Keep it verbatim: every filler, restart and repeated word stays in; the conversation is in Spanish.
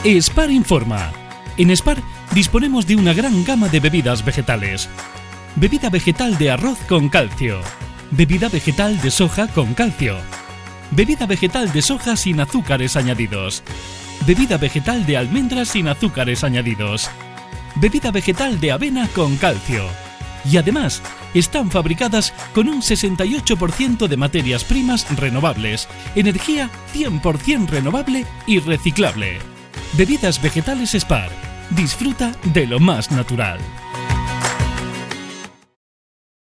Spar informa. En Spar disponemos de una gran gama de bebidas vegetales. Bebida vegetal de arroz con calcio. Bebida vegetal de soja con calcio. Bebida vegetal de soja sin azúcares añadidos. Bebida vegetal de almendras sin azúcares añadidos. Bebida vegetal de avena con calcio. Y además, están fabricadas con un sesenta y ocho por ciento de materias primas renovables, energía cien por ciento renovable y reciclable. Bebidas vegetales Spar. Disfruta de lo más natural.